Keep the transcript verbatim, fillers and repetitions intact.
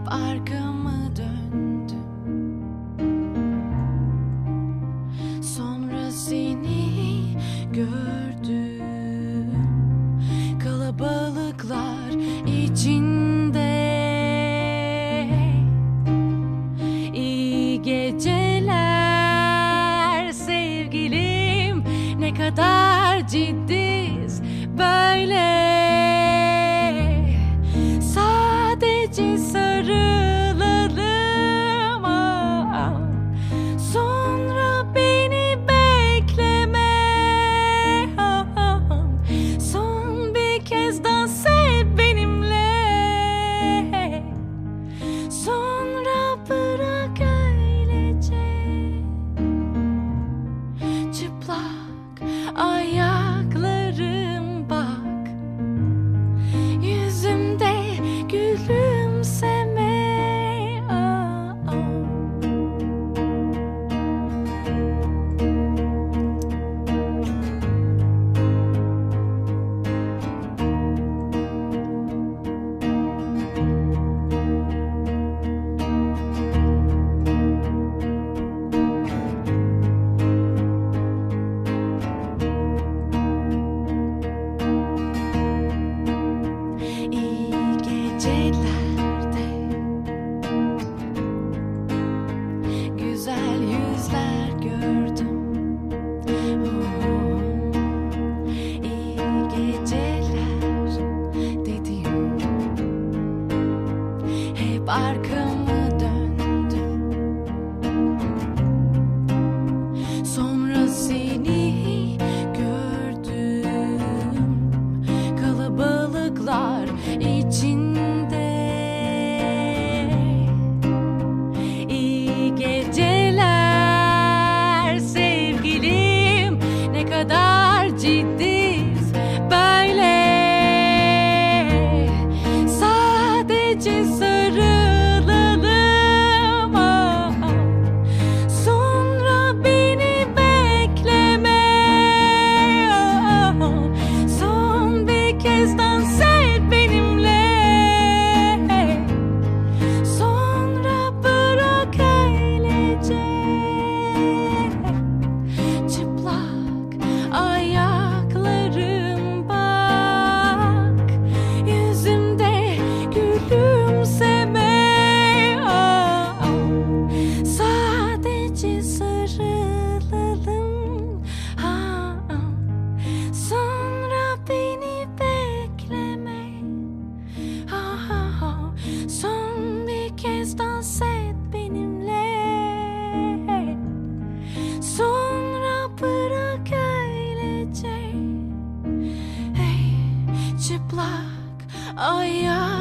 hep arkamı döndüm. Sonra seni gördüm, kalabalıklar içinde. İyi geceler sevgilim, ne kadar ciddiz böyle. Sadece sarılalım, ah, sonra beni bekleme, ah, ah, son bir kez dans et benimle, sonra bırak öylece çıplak ayaklarım, bak yüzümde gülümseme, ah, ah. İyi gecelerde güzel yüzler gördüm. Oh, iyi geceler dediğim, hep arkamı döndüm. Sonra seni gördüm, kalabalıklar içinde. İyi geceler sevgilim, ne kadar ciddiz böyle. Sadece sarılalım, ah, ah, sonra beni bekleme, ah, ah, son bir kez dans et benimle, sonra bırak öylece çıplak ayaklarım, bak yüzümde gülümseme, ah, ah, sadece sarılalım, ah, ah, sonra beni bekleme, ah, ah, ah, son bir kez dans et benimle, sonra bırak öylece, hey, çıplak ayak.